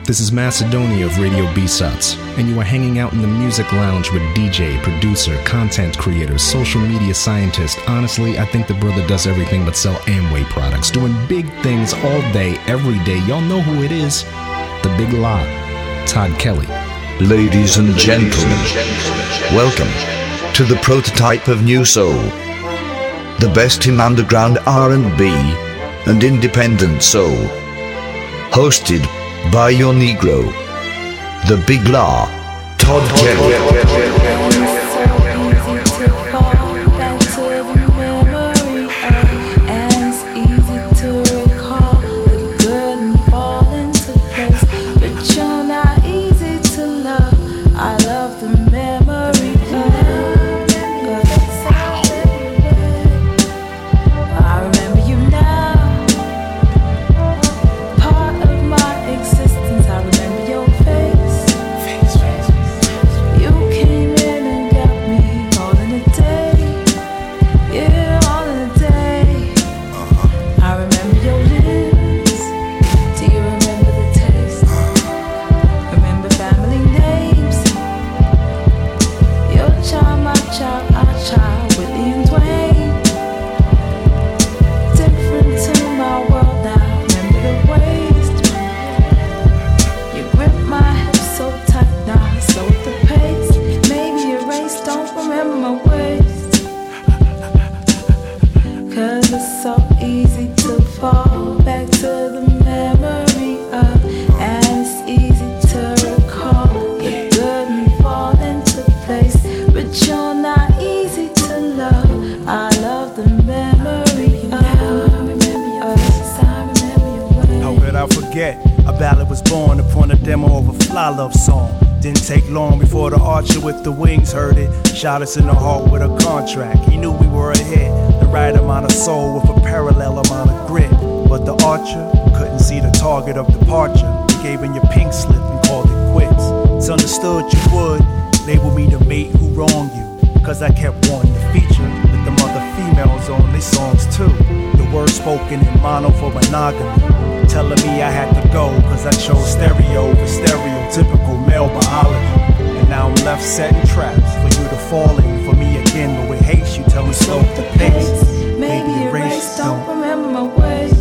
This is Macedonia of Radio B-Sots, and you are hanging out in the music lounge with DJ, producer, content creator, social media scientist. Honestly, I think the brother does everything but sell Amway products, doing big things all day, every day. Y'all know who it is. The Big La, Todd Kelly. Ladies and gentlemen, welcome to the prototype of New Soul, the best in underground R&B and independent soul. Hosted by your Negro, the Big La, Todd Kelly. With the wings heard it, shot us in the heart with a contract. He knew we were ahead, the right amount of soul with a parallel amount of grit. But the archer couldn't see the target of departure. He gave in your pink slip and called it quits. It's understood you would label me the mate who wronged you, cause I kept wanting to feature with them other females on these songs too. The words spoken in mono for monogamy, telling me I had to go cause I chose stereo over stereotypical male biology. Now I'm left setting traps for you to fall in for me again, but with haste you tell me slow the pace. Maybe erase, don't remember my ways.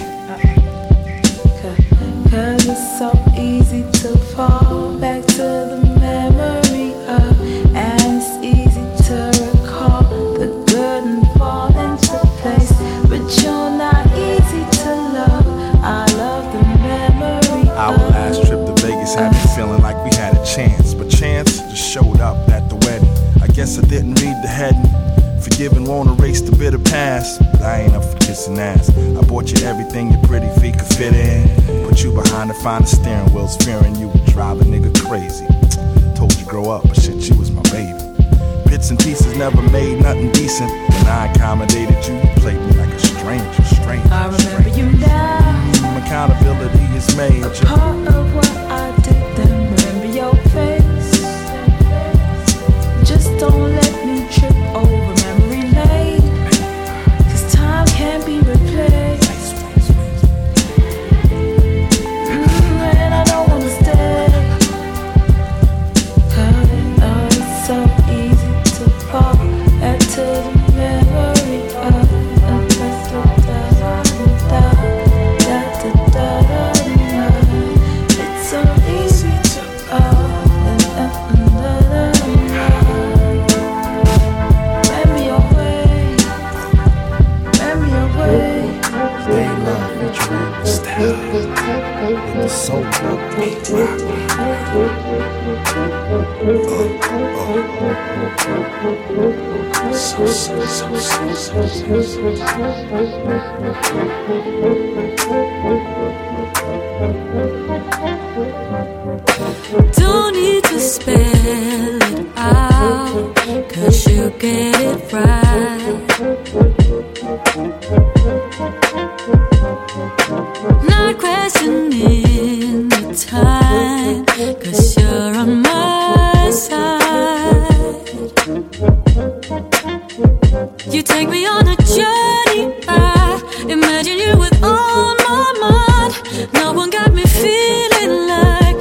Cause it's so easy to fall back to the memory of, and it's easy to recall the good and fall into place. But you're not easy to love. I love the memory of. Our last trip to Vegas had me feeling like we had a chance. Chance just showed up at the wedding. I guess I didn't read the heading. Forgiven won't erase the bitter past, but I ain't up for kissing ass. I bought you everything your pretty feet could fit in. Put you behind the finest steering wheels, fearing you would drive a nigga crazy. Told you grow up, but shit, you was my baby. Bits and pieces never made nothing decent. When I accommodated you, you played me like a stranger. I remember you now. Some accountability is major. A part of what I did then. Remember your face. Just don't let me trip over memory lane, cause time can't be replaced. And I don't wanna stay, cause it's so easy to fall back to the memory of. It's so easy to fall. With the soul beat rock. Don't need to spell it out, cause you get it right. Not questioning the time, cause you're on my side. You take me on a journey, I imagine you with all my mind. No one got me feeling like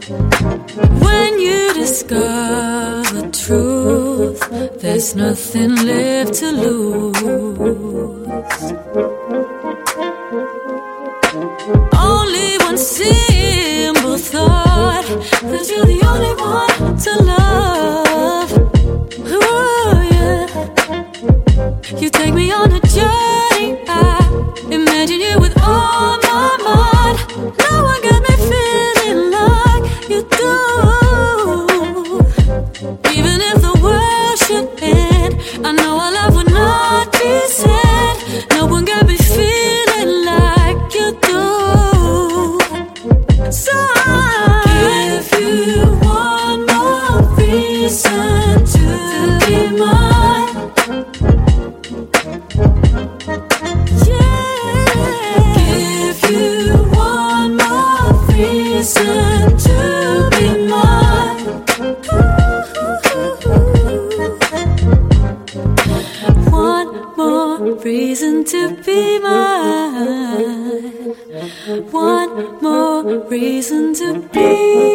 When you discover truth, there's nothing left to lose. Only one simple thought, that you're the only one to love. Ooh, yeah. You take me on a journey, I imagine you with all my mind. No one got me feeling like you do. Even if the world should end, I know our love would not be sad. No one got me feeling like you do. So I'll give you one more reason to be mine. Yeah, give you one more reason to be mine. One more reason to be mine. One more reason to be.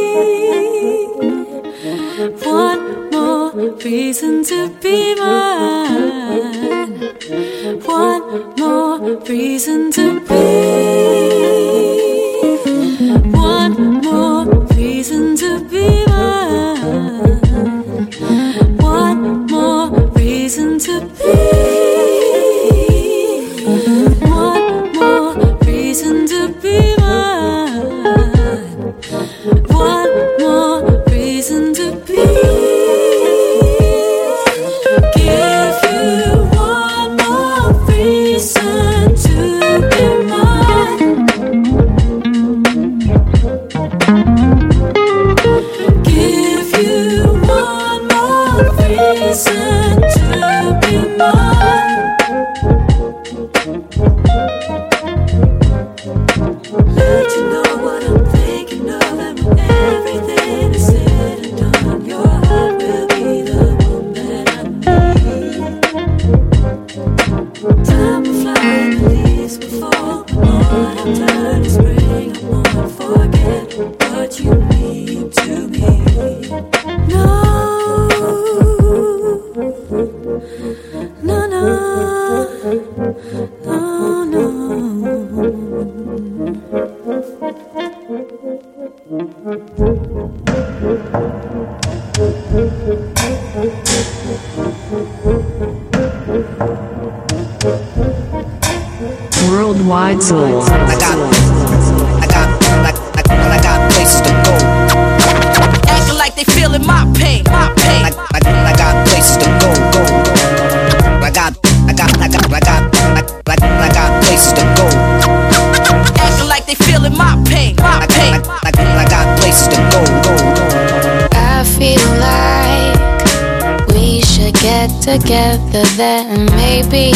One more reason to be mine. One more reason to be. One more reason to be mine. One more reason to be. One more reason to be mine. One more reason to be. Give you one more reason to be mine. Give you one more reason to be mine. Let you know what I'm thinking of, and when everything is said and done, your heart will be the one that I need. Time will fly and the leaves will fall. Autumn turn to spring, I won't forget what you mean to me. No, no, no, no, no. Worldwide Soul. I got places to go. Acting like they feeling my pain. I got places to go. I got places to go. Acting like they feeling my pain. I got places to go. I feel like we should get together, then maybe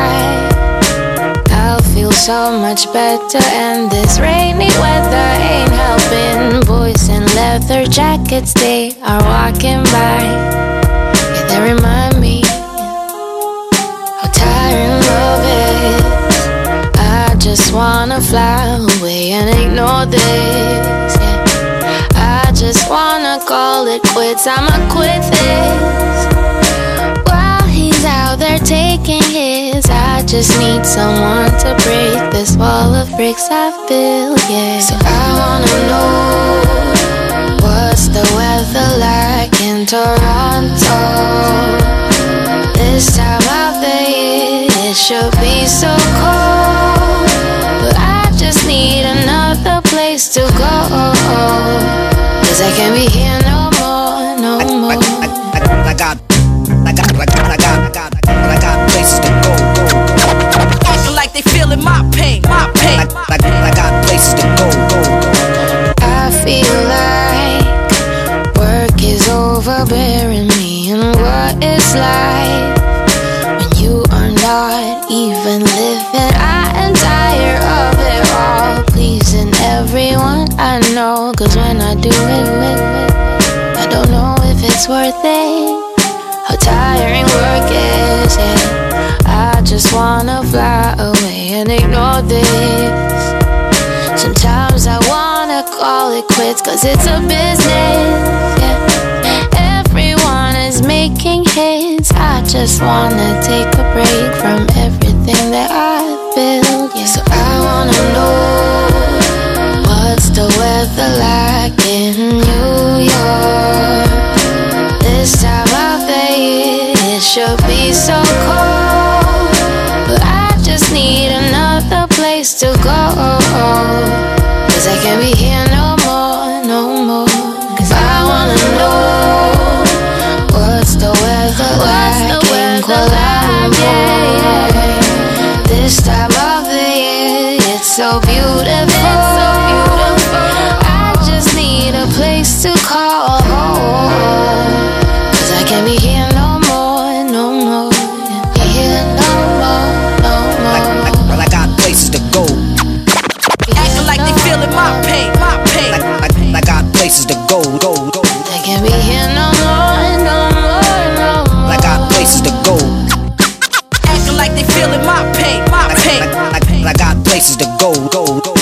I'll feel so much better. And this rainy weather ain't helping. Boys in leather jackets, they are walking by. Yeah, they remind me how tiring love is. I just wanna fly away and ignore this. Yeah, I just wanna call it quits. I'ma quit this while he's out there taking his. I just need someone to break this wall of bricks I built, yeah. So I wanna know, what's the weather like in Toronto? This time of the year, it should be so cold. But I just need another place to go, 'cause I can't be here no more, no more. I got places to go. Acting like they feeling my pain. I got places to go. I feel like work is overbearing me, and what it's like when you are not even living. I am tired of it all, pleasing everyone I know. 'Cause when I do it, I don't know if it's worth it. How tiring work is, yeah. I just wanna fly away and ignore this. Sometimes I wanna call it quits, cause it's a business, yeah. Everyone is making hits. I just wanna take a break from everything that I've built, yeah. So I wanna know, what's the weather like in New York? This time of the year, it should be so cold, but I just need another place to go, cause I can't be here no more, no more. Cause I wanna know, what's the weather like in Kuala Lumpur? This time of the year, it's so beautiful. I just need a place to call home, cause I can't be here no more, no more. Here no more, no more. Well, I got places to go. Acting like they feeling my pain, my pain. I got places to go, go, go. I can't be here no more, no more, no more. I got places to go. Acting like they feeling my pain, my pain. I got places to go, go, go, go.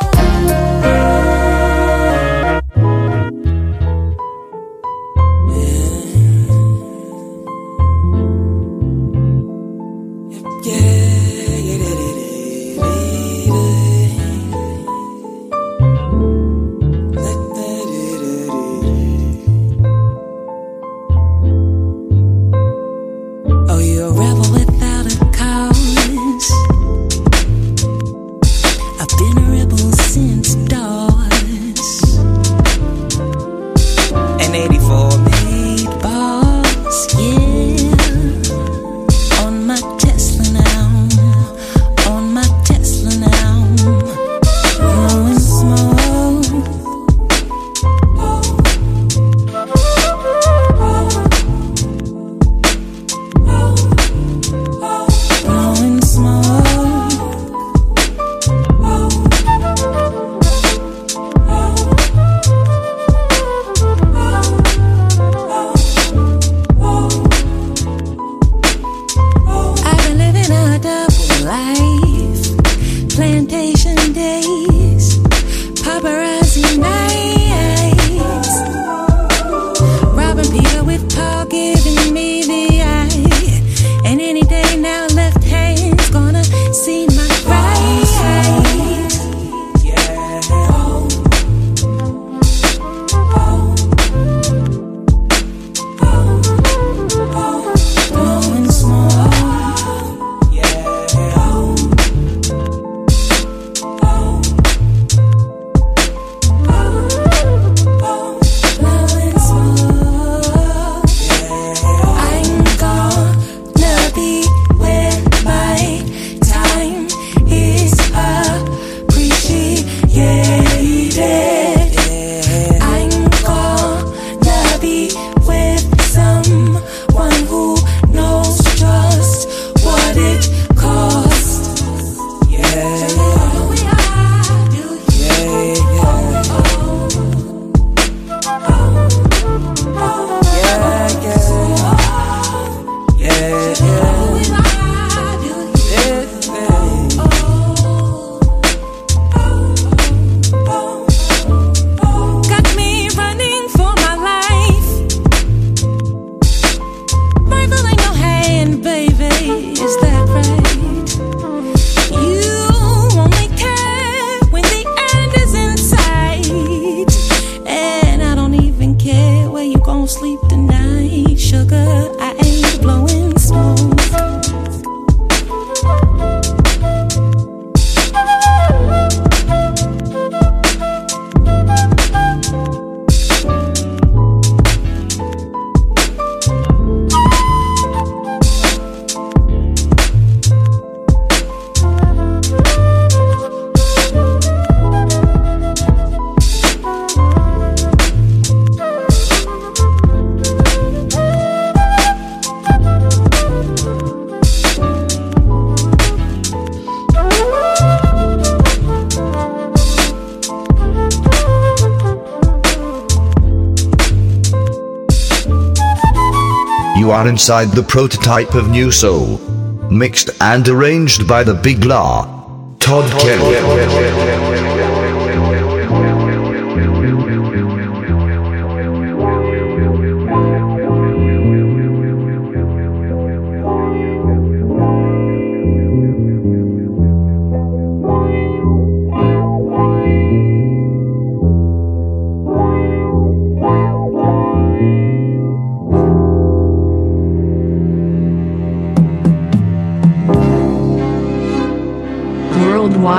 You are inside the prototype of New Soul, mixed and arranged by the Big La, Todd Kelly.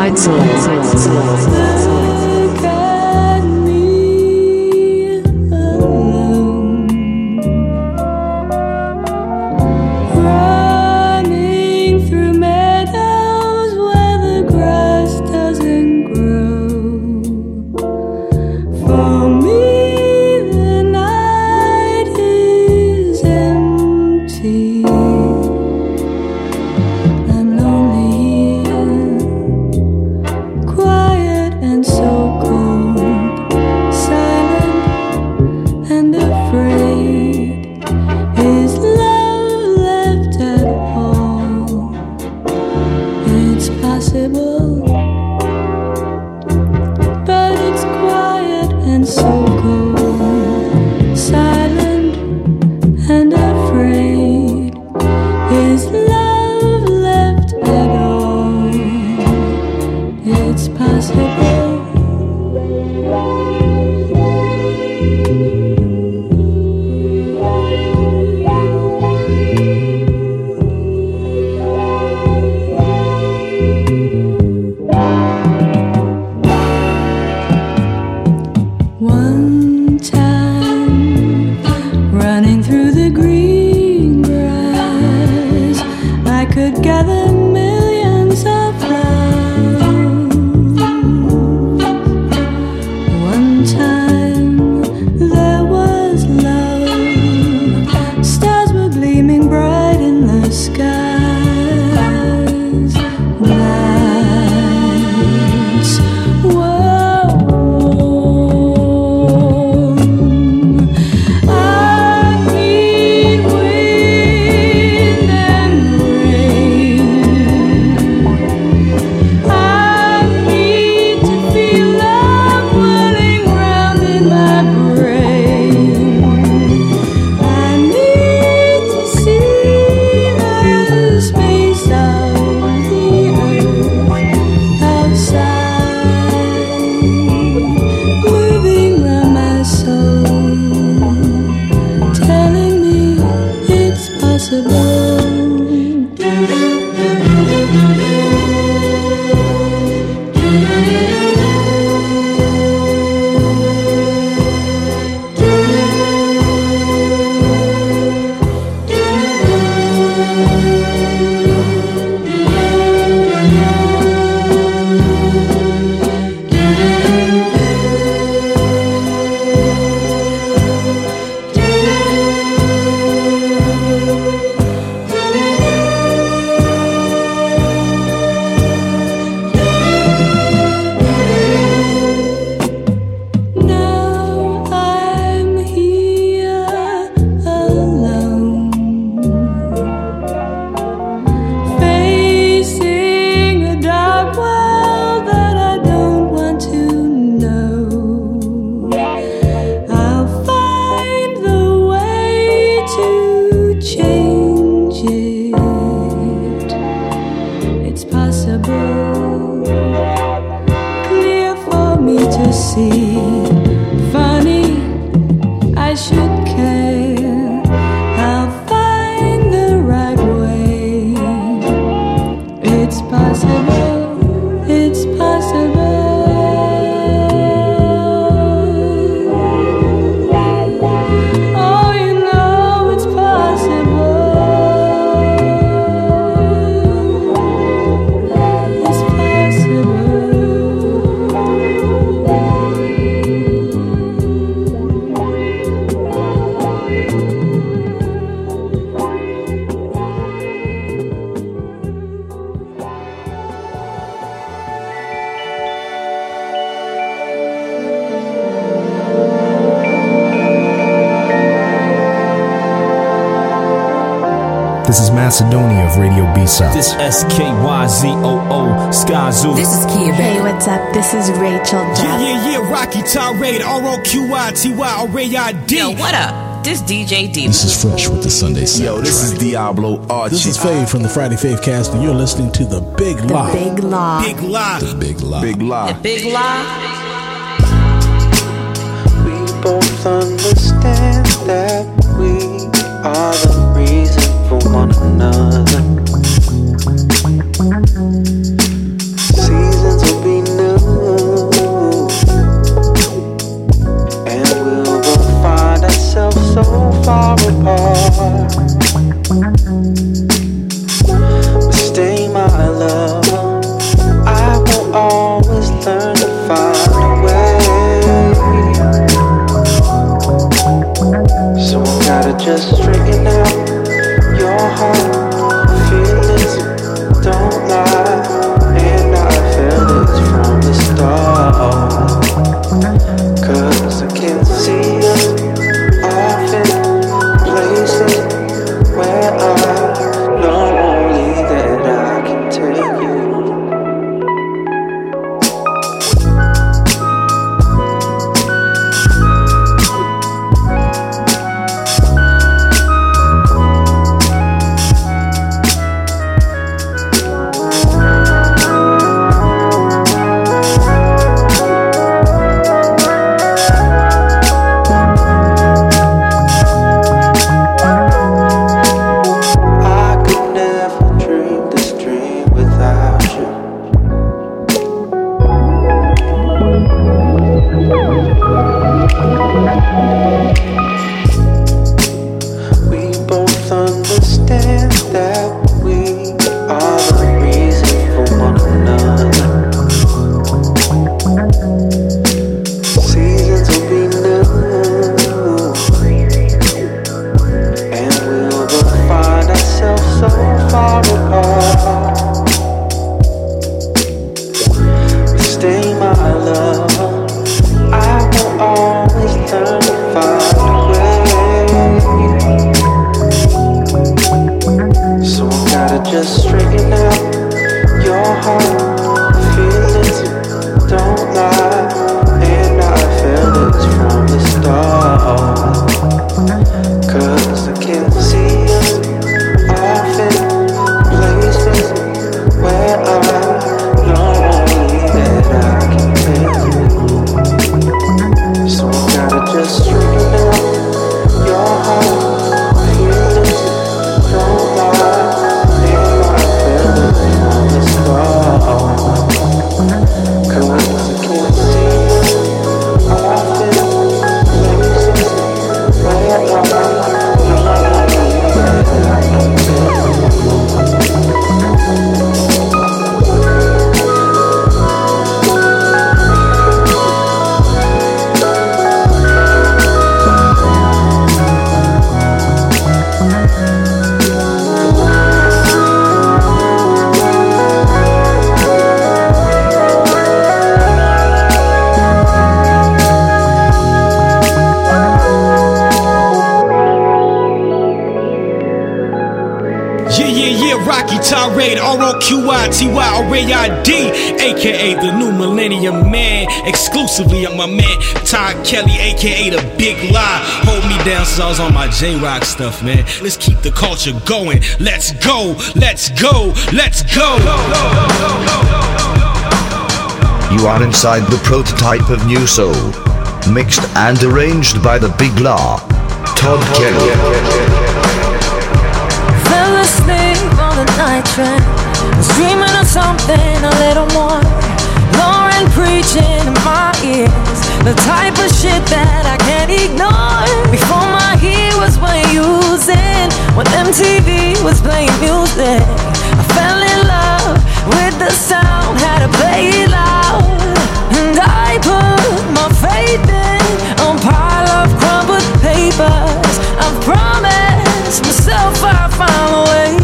Worldwide Soul. Look at me alone, running through meadows where the grass doesn't grow. For me, the night is empty and lonely here, quiet and so cold, silent and afraid. Is love left at all? It's possible, but it's quiet and so cold, silent and afraid. Is love left at all? It's possible. One time, running through the green grass, I could gather millions of flowers. One time, there was love. Stars were gleaming bright in the skies. Nights were warm. I need wind and rain. I need to feel love whirling round in my brain. I need to see the space of the earth outside, moving round my soul, telling me it's possible. Now I'm here alone, facing a dark world that I don't want to know. I'll find the way to change it. It's possible, clear for me to see. Funny, I should care. I'll find the right way. It's possible, it's possible. Oh, you know it's possible. It's possible. This is Macedonia of Radio B-Sides. This SKYZOO Skyzoo. This is Kia Hey, Bay. what's up? This is Rachel Jeff. Yeah, Rocky Tirade, ROQYTY, RAID. Yo, what up? This DJ D. This is Fresh with the Sunday soundtrack. Yo, this is Diablo Archie. This is Fave from the Friday Fave Cast, and you're listening to The Big Lie. The Big Lie. Big Lie. The Big Lie. Big Lie. The Big Lie. We both understand that we are the reason for one another. Seasons just straighten out your heart. Feelings don't lie, and I felt it from the start. 'Cause I can see us off in places where I know only that I can take you. R-O-Q-I-T-Y-R-A-I-D, aka the New Millennium Man. Exclusively, I'm my man Todd Kelly, aka the Big Lie. Hold me down since I was on my J-Rock stuff, man. Let's keep the culture going. Let's go, let's go, let's go. You are inside the prototype of New Soul, mixed and arranged by the Big Law, Todd Kelly. Fell asleep on the night train, was dreaming of something a little more. Lauren preaching in my ears, the type of shit that I can't ignore. Before my ear was using, when MTV was playing music, I fell in love with the sound, had to play it loud. And I put my faith in a pile of crumpled papers. I've promised myself I'll find a way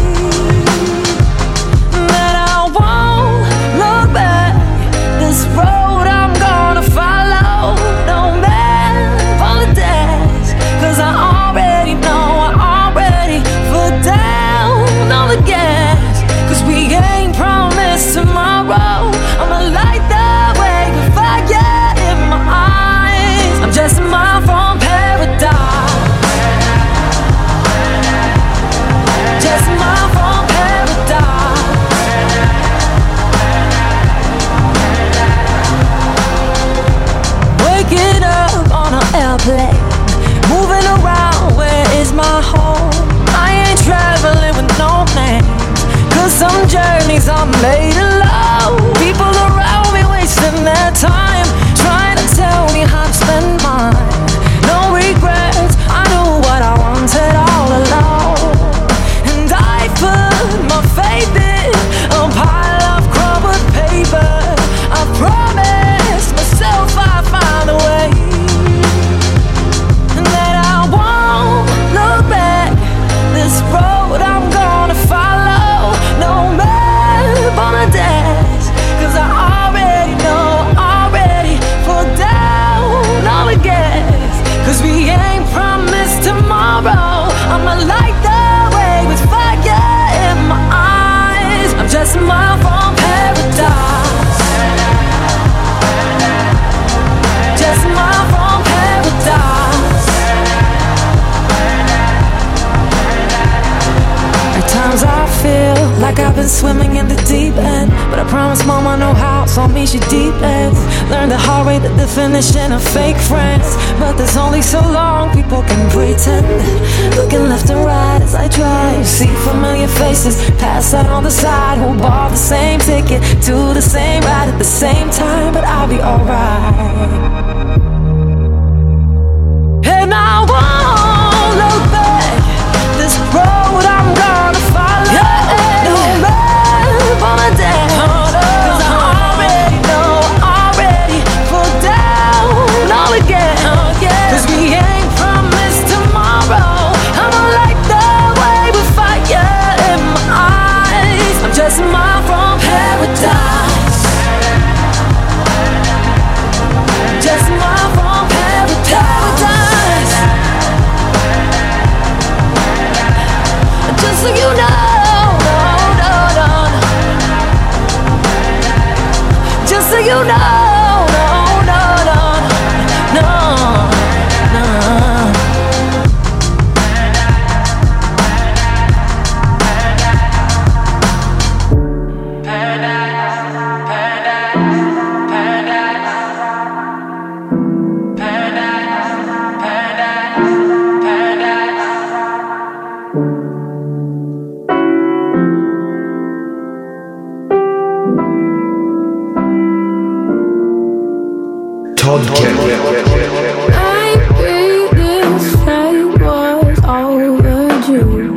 that I won't look back. This road I'm gonna follow, no man apologize, 'cause I already know I already put down all the gas. 'Cause we ain't promised tomorrow. I'ma light the way with fire in my eyes. I'm just a mile from paradise, just a mile from paradise. Waking up on an airplane, moving around, where is my home? I ain't traveling with no names, 'cause some journeys are made alone. People around me wasting their time, trying to tell me how to spend mine. No regrets, I knew what I wanted all along. And I put my faith in a pile of crumpled paper. I promised myself I'd find a way, and that I won't look back. like I've been swimming in the deep end. But I promise mama no how, so me she deep ends. Learned the hard way the definition of fake friends. But there's only so long people can pretend. Looking left and right as I drive, see familiar faces pass out on the side, who bought the same ticket to the same ride at the same time. But I'll be alright. And I won't look back. This road I'm gonna follow. Don't live on a day. Cause I already fall down all again. Cause we ain't promised tomorrow. I'ma light the way with fire in my eyes. I'm just a mile from paradise. Just a mile from paradise. Just so you know, just so you know, Todd Kelly. Maybe this fate was overdue.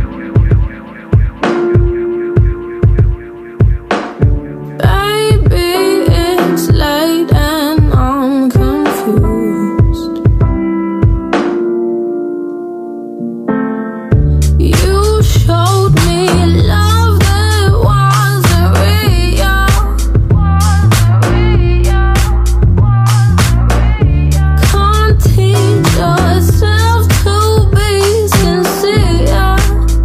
Baby, it's late and I'm confused. You showed me love that wasn't real. Can't teach yourself to be sincere.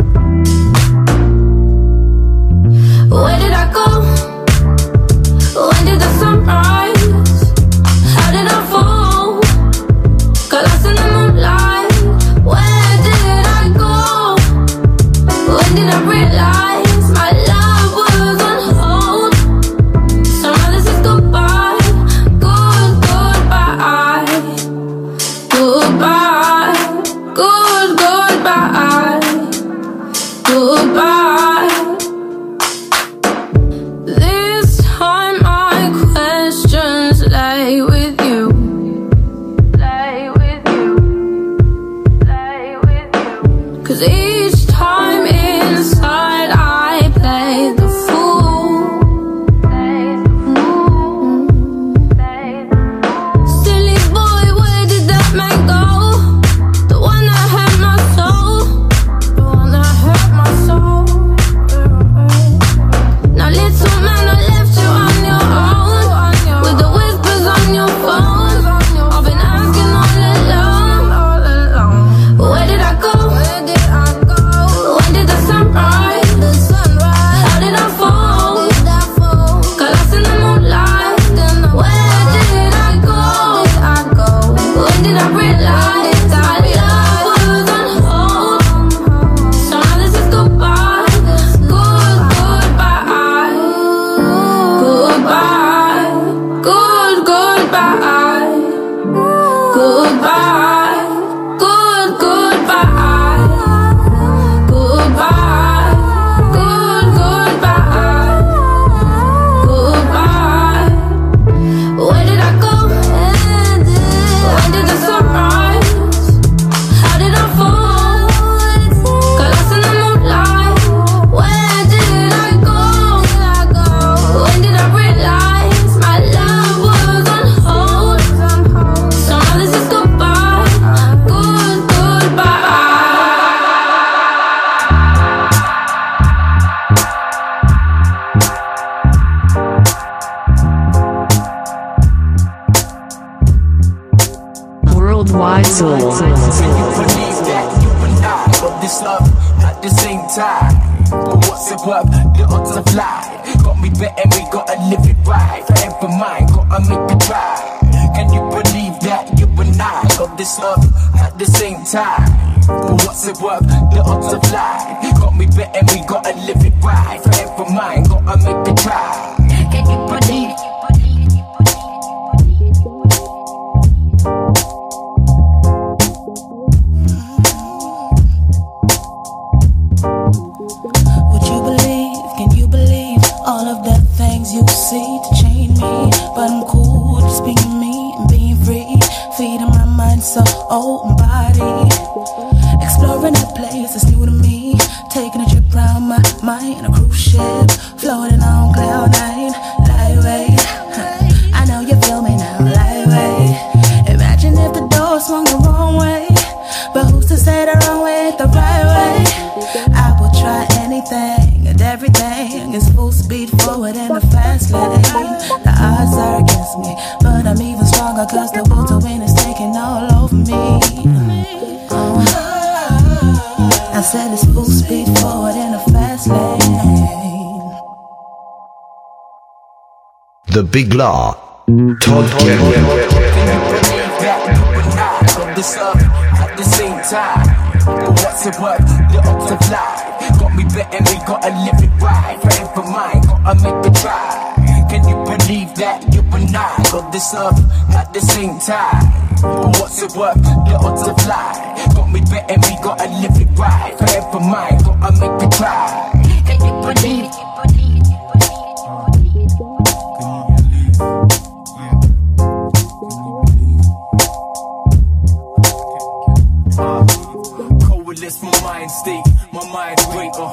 Where did I go? When did the sun rise? How did I fall? Got lost in the moonlight. Where did I go? When did I realize my love was on hold? Somehow this is goodbye. Goodbye. Goodbye. This time my questions lay with you. Cause each time inside I play the fool. Silly boy, where did that man go? The one that hurt my soul. The one that hurt my soul. Now little man, I left you on your own, with the whispers on your phone. I've been asking all alone. Where did I go? When did the sun rise? How did I fall? Got lost in the moonlight. Where did I go? When did I realize our love was on hold? Somehow this is goodbye. Goodbye. Where did I go? When did the sun rise? How did I fall? Got lost in the moonlight. Where did I go? When did I realize my love was on hold? Somehow this is goodbye. Goodbye. Worldwide Soul. When you believe that you and I got this love at the same time, but what's it worth? The odds are fly. Got me betting we gotta live it right. Forever mine, gotta make it right. Can you believe that you and I got this love at the same time? But what's it worth? The odds are fly. Got me me betting we gotta live it right. Forever mine, gotta make it try. Can you believe? Would you believe, can you believe all of the things you see to change me? But I'm cool just being me and being free, feeding my mind, soul, and body. Exploring a place that's new to me, taking a trip around my mind, a cruise ship, floating on cloud nine, lightweight. I know you feel me now, lightweight. Imagine if the door swung the wrong way, but who's to say the wrong way is the right way? I will try anything and everything is full speed forward in the fast lane. The odds are against me, but I'm even stronger cause the will to win is taking all over me. I said it's full speed forward in the fast lane. The Big Law, Todd Kelly. This up at the same time. But what's it worth? The odds of life got me betting we gotta live it right. Forever mine, gotta make it try. Can you believe that you and I got this up at the same time? But what's it worth? The odds of life got me betting we gotta live it right. Forever mine, gotta make it try. Can you believe? Coalesce my mind state, my mind greater.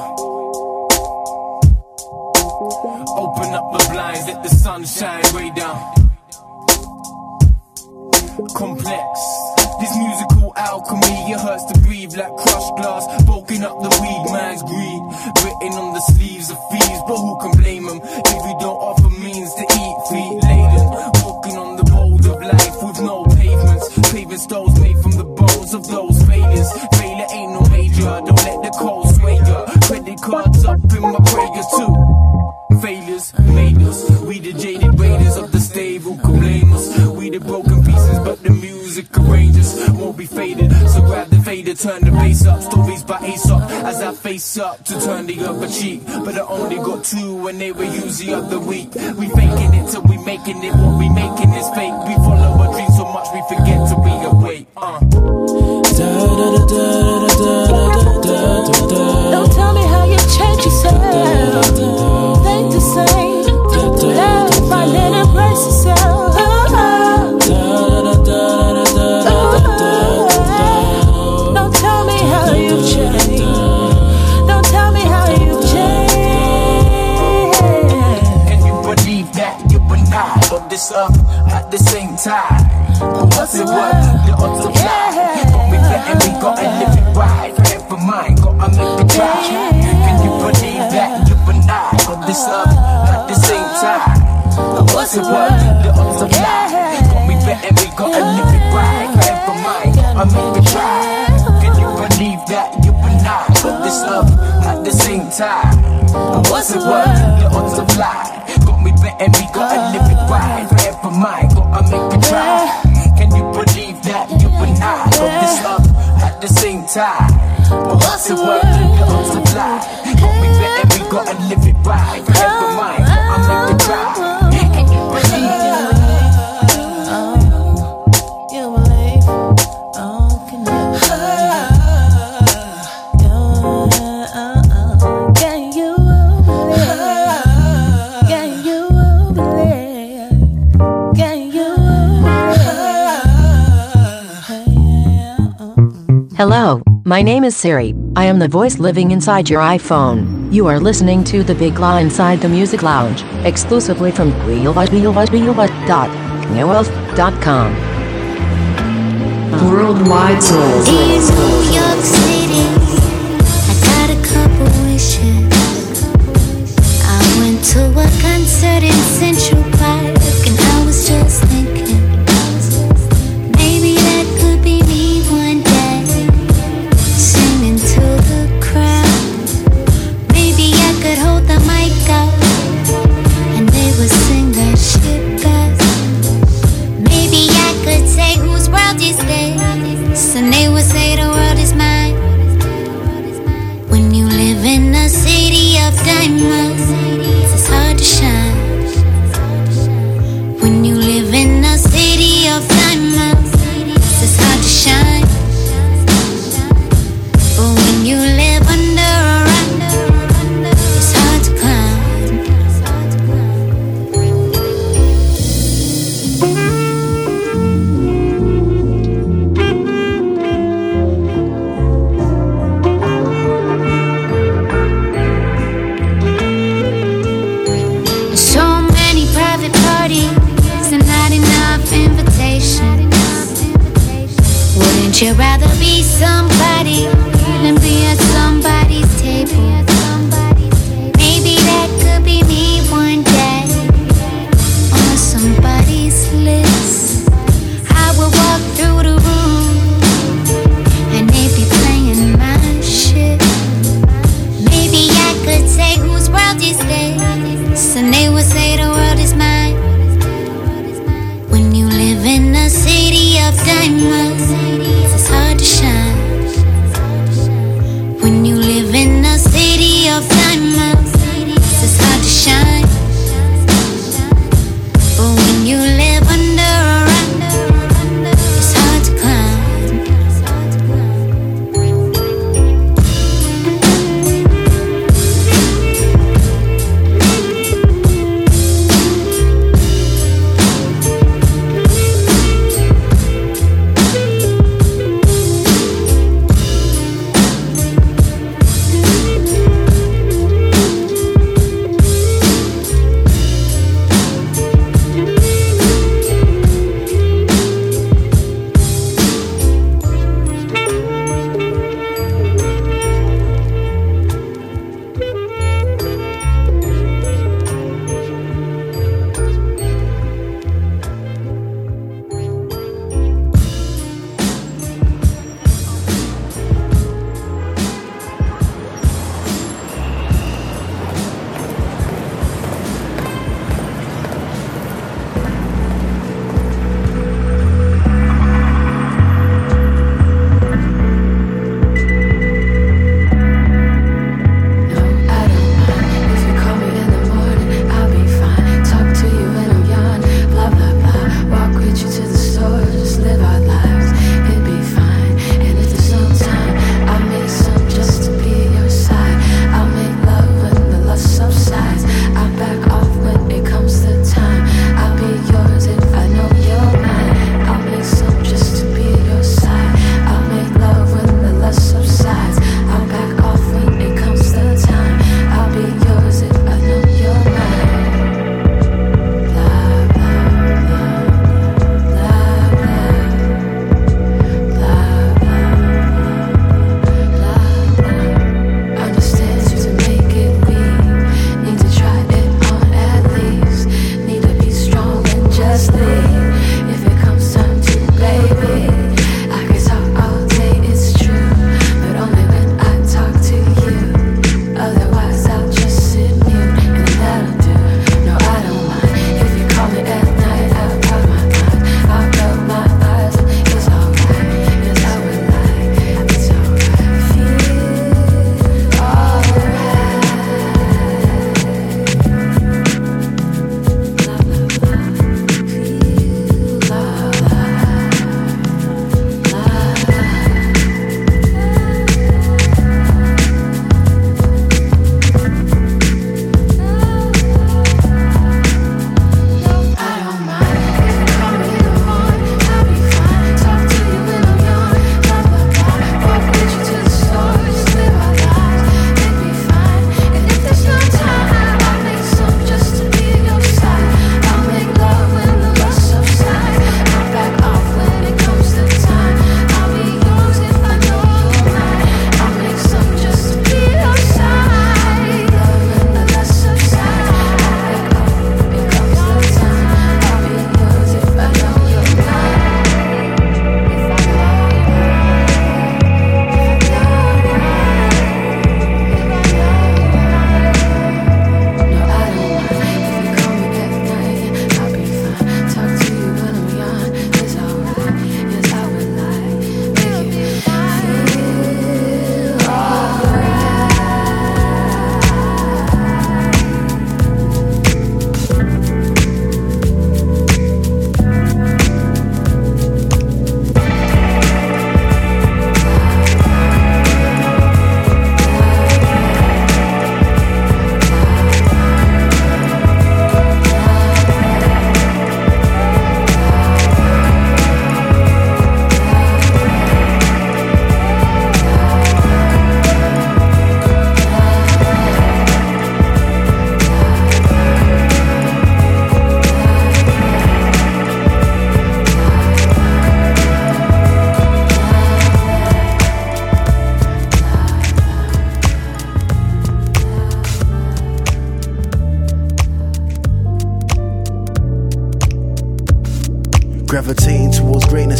Open up the blinds, let the sun shine way down. Complex, this musical alchemy, it hurts to breathe like crushed glass, broken up the weed, man's greed, written on the sleeves of thieves, but who can blame them if you don't offer means to eat, feet laden, walking on the road of life with no pavements, paving stones made from the bones of those failures. Failure ain't no major, don't let the cold sway ya. Credit cards up in my prayers too. Failures made us, we the jaded raiders of the stave, who can blame us? We the broken pieces, but the music arrangers won't be faded. So grab the fader, turn the bass up. Stories by Aesop as I face up to turn the other cheek. But I only got two when they were used the other week. We faking it till we making it. What we making is fake. We follow our dreams so much we forget to be awake. Don't tell me how you change yourself. Think the same. Love, find and embrace yourself. Don't tell me how you've changed. Don't tell me how you've changed. Can you believe that you and I got this up at the same time? But what's it worth? The odds of life got me betting we gotta live it right. Forever mine, gotta make it try. Can you believe that you and I got this up at the same time? But what's it worth? The odds of life got me betting we gotta live it right. Forever mine, gotta make it try. Can you believe that you and I got this up at the same time? But what's it worth? The odds of life got me betting we gotta live it right. Forever mine, gotta make it try. Can you believe that you and I got this up at the same time? But what's it worth? The odds of life got me betting we gotta live it right. Forever mine, gotta make it try. Can you believe that? You believe? Oh, can you believe? Can you believe? Can you believe? Can you believe? Hello, my name is Siri. I am the voice living inside your iPhone. You are listening to The Big Law inside the Music Lounge, exclusively from www.newwealth.com. Worldwide Soul. In New York City, I got a couple wishes. I went to a concert in Central Park, and I was just thinking, maybe that could be me one day, singing to the crowd. Maybe I could hold the mic up, and they would sing that shit back. Maybe I could say whose world is this, and they would say the world is mine. When you live in You'd rather be somebody than be at somebody's table. Maybe that could be me one day on somebody's list. I would walk through the room and they'd be playing my shit. Maybe I could say whose world is this, and they would say the world is mine. When you live in a city of diamonds, it's hard to shine. When you live in a city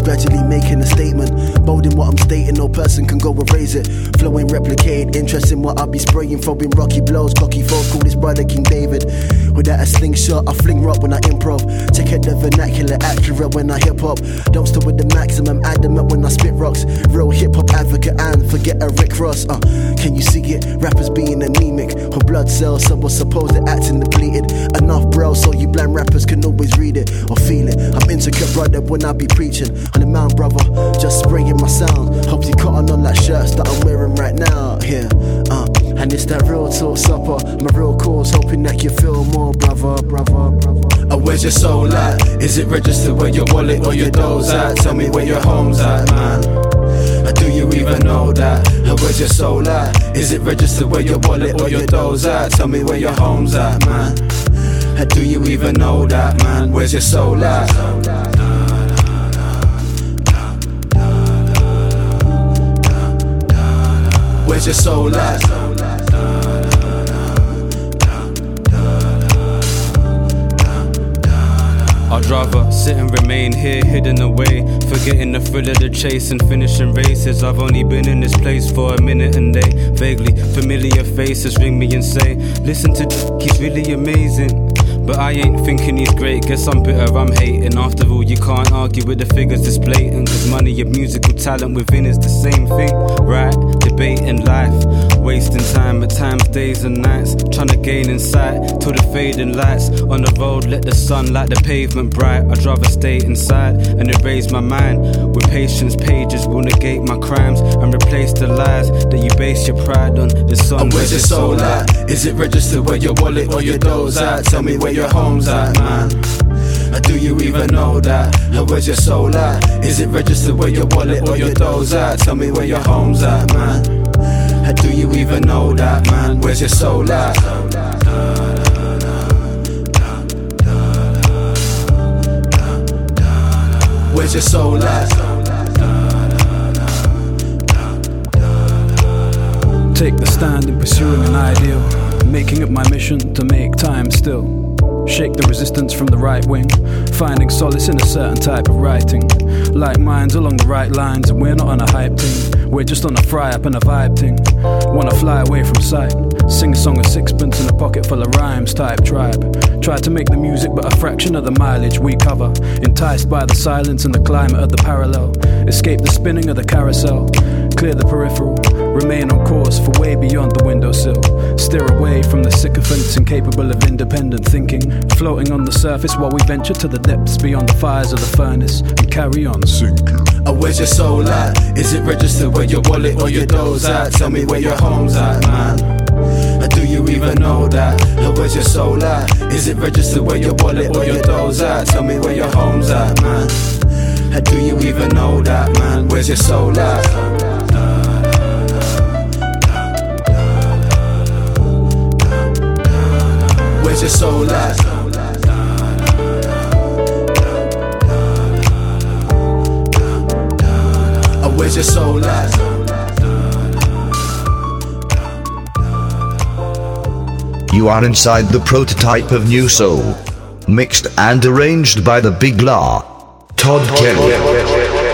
gradually making a statement. Bold in what I'm stating, no person can go erase it. Flowing, replicate, interest in what I be spraying. Throwing rocky blows, cocky foes, call this brother King David. Without a slingshot, I fling rock when I improv. Check out the vernacular, accurate when I hip hop. Don't stop with the maximum, adamant when I spit rocks. Real hip hop advocate and forget a Rick Ross. Can you see it? Rappers being anemic, or blood cells, some was supposed to acting depleted. Enough bro, so you blind rappers can always read it or feel it. I'm insecure brother when I be preaching on the mount, brother, just spraying my sound. Hope you cotton on that shirts that I'm wearing right now. Here, and it's that real talk supper. My real cause, hoping that you feel more, brother. Where's your soul at? Is it registered where your wallet or your dough's at? Tell me where your home's at, man. Do you even know that? Where's your soul at? Is it registered where your wallet or your dough's at? Tell me where your home's at, man. Do you even know that, man? Where's your soul at? Where's your soul at? I'd rather sit and remain here, hidden away, forgetting the thrill of the chase and finishing races. I've only been in this place for a minute and they vaguely familiar faces ring me and say, listen to he's really amazing. But I ain't thinking he's great, guess I'm bitter, I'm hating. After all, you can't argue with the figures, it's blatant. Cause money and musical talent within is the same thing, right? Debating life, wasting time at times, days and nights, trying to gain insight till the fading lights. On the road, let the sun light the pavement bright. I'd rather stay inside and erase my mind. With patience, pages will negate my crimes and replace the lies that you base your pride on. It's on. And where's your soul at? Is it registered where your wallet or your dough's at? Tell me where your home's at, man. Do you even know that? Where's your soul at? Is it registered where your wallet or your dough's at? Tell me where your home's at, man. Do you even know that, man? Where's your soul at? Where's your soul at? Take the stand in pursuing an ideal, making it my mission to make time still. Shake the resistance from the right wing, finding solace in a certain type of writing. Like minds along the right lines, and we're not on a hype thing. We're just on a fry up and a vibe thing. Wanna fly away from sight, sing a song of sixpence in a pocket full of rhymes type tribe. Try to make the music but a fraction of the mileage we cover. Enticed by the silence and the climate of the parallel. Escape the spinning of the carousel. Clear the peripheral, remain on course for way beyond the windowsill. Steer away from the sycophants incapable of independent thinking. Floating on the surface while we venture to the depths beyond the fires of the furnace and carry on sinking. Where's your soul at? Is it registered where your wallet or your dough's at? Tell me where your home's at, man. Do you even know that? Where's your soul at? Is it registered where your wallet or your dough's at? Tell me where your home's at, man. Do you even know that, man? Where's your soul at? Where's your soul at? Where's your soul at? You are inside the prototype of New Soul, mixed and arranged by the Big La, Todd Kelly.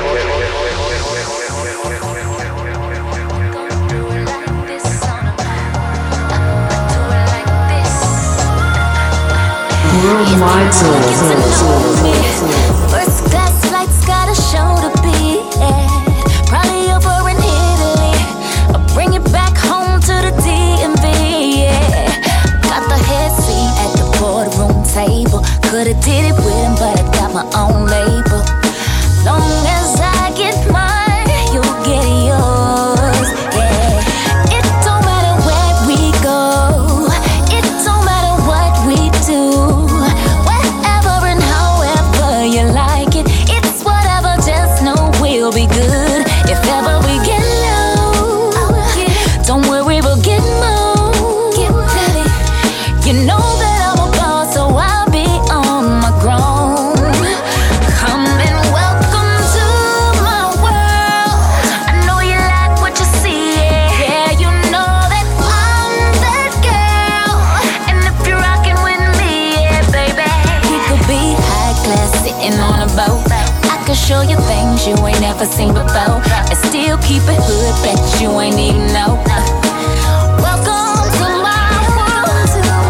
Worldwide Soul. First class flights got a show to be at. Probably over in Italy. I'll bring it back home to the DMV. Yeah. Got the head seat at the boardroom table. Coulda did it with him, but I got my own label. Long as I get mine, you'll get yours. Yeah. It don't matter where we go. It don't matter what we do. Wherever and however you never seen before. And still keep it hood, bet you ain't even know. Welcome to my world.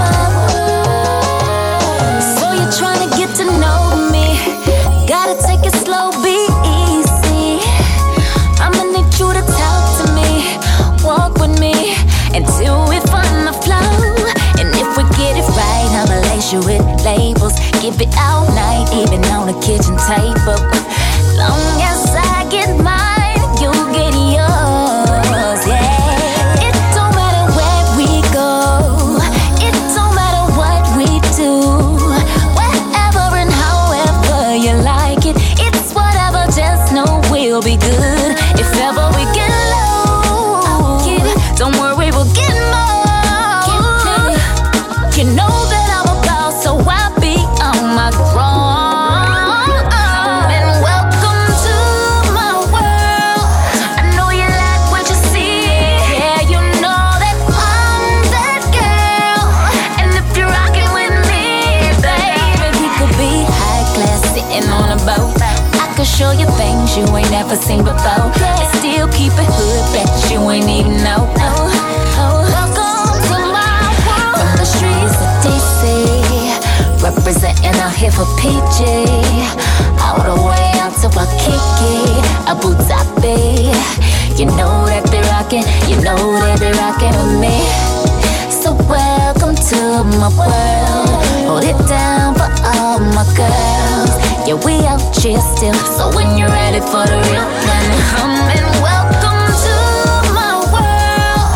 So you're trying to get to know me. Gotta take it slow, be easy. I'ma need you to talk to me, walk with me until we find the flow. And if we get it right, I'ma lace you with labels. Give it all night, even on the kitchen table. Long as I get mine, you get yours, yeah. It don't matter where we go, it don't matter what we do. Wherever and however you like it, it's whatever, just know we'll be good. If ever we get low, don't worry, we'll get more. You know that I'm about, so I'll be on my grind. And welcome to my world. I know you like what you see. Yeah, you know that I'm that girl. And if you're rocking with me, baby, we could be high class sitting on a boat. I could show you things you ain't never seen before. And still keep it hood, bet you ain't even know. Welcome to my world. From the streets of DC, representing out here for PG, all the way out to Waikiki, Abu Dhabi. You know that they rockin', you know that they rockin' with me. So welcome to my world. Hold it down for all my girls. Yeah, we out here still. So when you're ready for the real thing, and welcome to my world.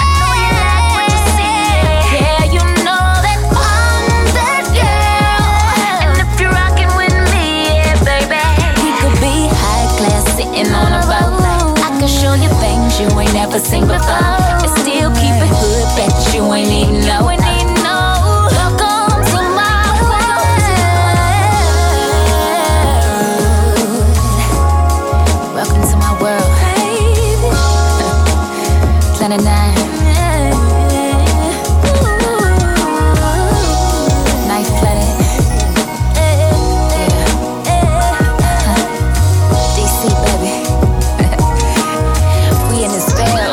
Yeah, you know that I'm that girl. And if you're rockin' with me, yeah, baby, we could be high class sitting on a boat. I could show you things you ain't never seen before. And still keep it hood, bet you ain't even know. Welcome to my world. Welcome to my world. Planet 9. Nice planet. DC, baby. We in this band.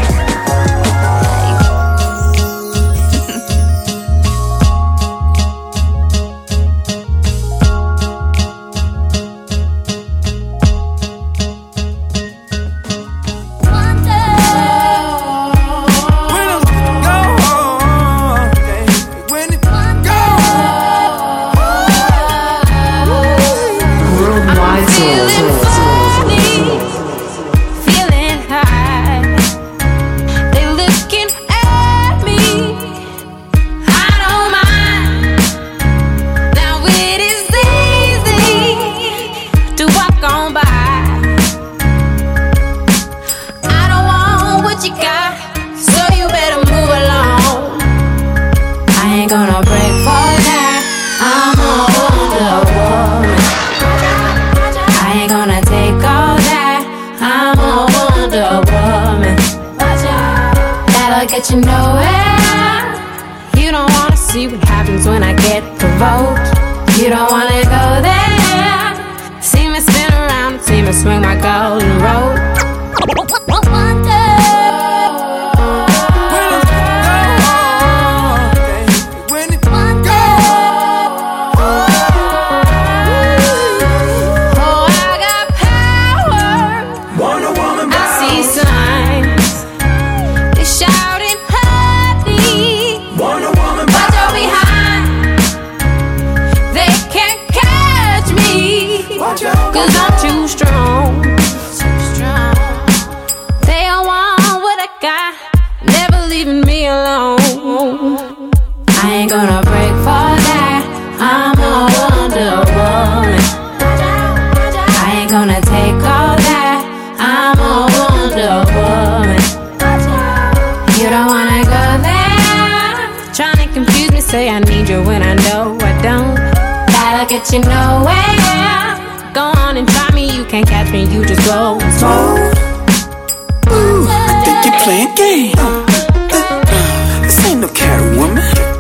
Worldwide Soul. Feeling high, they looking at me. I don't mind. Now it is easy to walk on by. I don't want what you got, so you better move along. I ain't gonna break for that. I'm a Wonder Woman. I ain't gonna take all that. I'm a Wonder Woman. That'll get you nowhere. You don't wanna see what happens when I get provoked. You don't wanna go there. See me spin around, see me swing my golden road. Cause I'm too strong. They don't want what I got, never leaving me alone. I ain't gonna break for that. I'm a Wonder Woman. I ain't gonna take all that. I'm a Wonder Woman. You don't wanna go there. Trying to confuse me, say I need you when I know I don't. That'll get you nowhere. Go on and try me, you can't catch me, you just blow and smoke. Ooh, I think you're playing games. This ain't no Catwoman.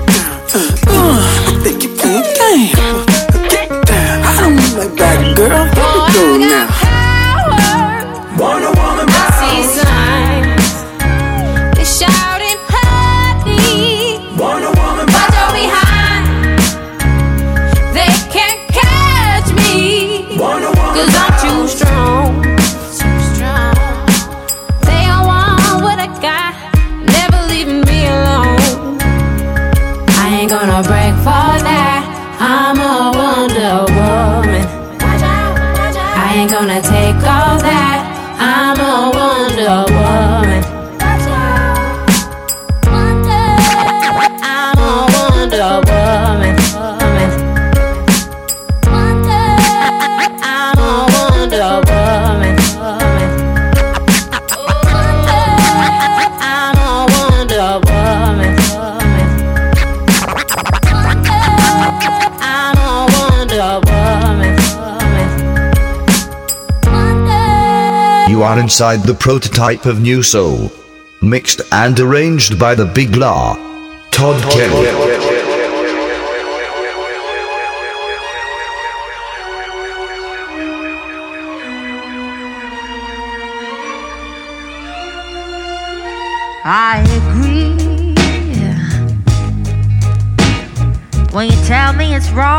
I think you're playing games. Get down, I don't want like that, girl. Here we go now. Wonder Woman. I'm a Wonder Woman. I'm a Wonder Woman. I'm a Wonder Woman. I'm a Wonder Woman. You are inside the prototype of New Soul, mixed and arranged by the Big La, Todd Kelly. I agree when you tell me it's wrong.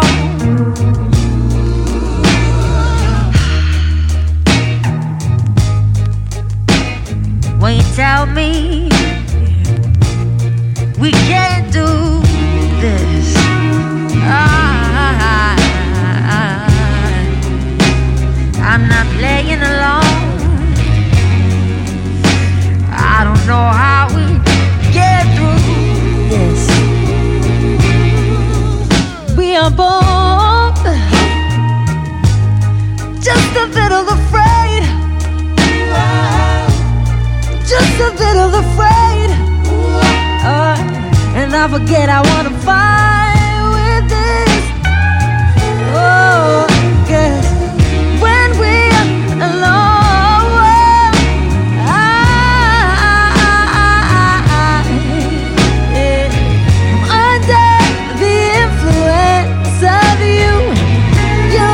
When you tell me we can't do this. I'm not playing along. I don't know how we get through this. We are both just a little afraid. Just a little afraid. And I forget I wanna fight with this. Oh, 'cause when we're alone, I'm under the influence of you. You.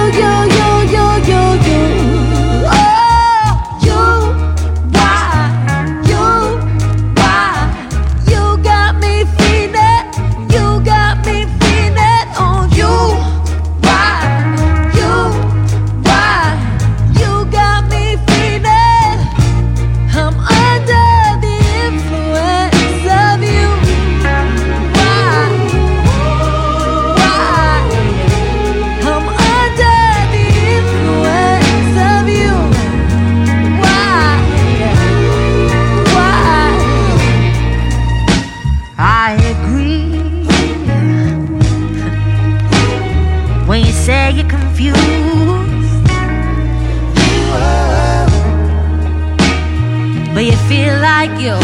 but you feel like you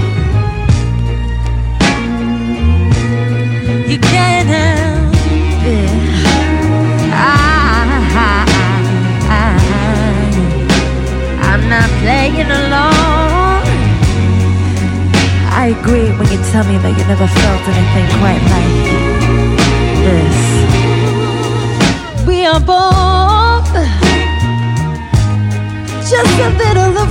can't help it. I'm not playing along. I agree when you tell me that you never felt anything quite like this. We are both just a little